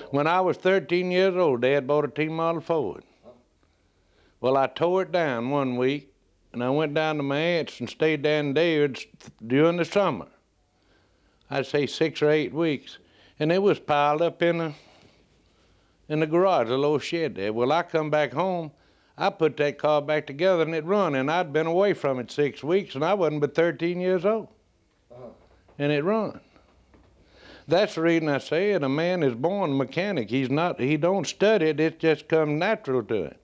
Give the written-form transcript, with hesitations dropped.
When I was 13 years old, Dad bought a T-model Ford. Well, I tore it down one week, and I went down to my aunt's and stayed down in David's during the summer. I'd say 6 or 8 weeks, and it was piled up in the garage, a little shed there. Well, I come back home, I put that car back together, and it run, and I'd been away from it 6 weeks, and I wasn't but 13 years old, and it run. That's the reason I say it. A man is born a mechanic. He don't study it. It just comes natural to him.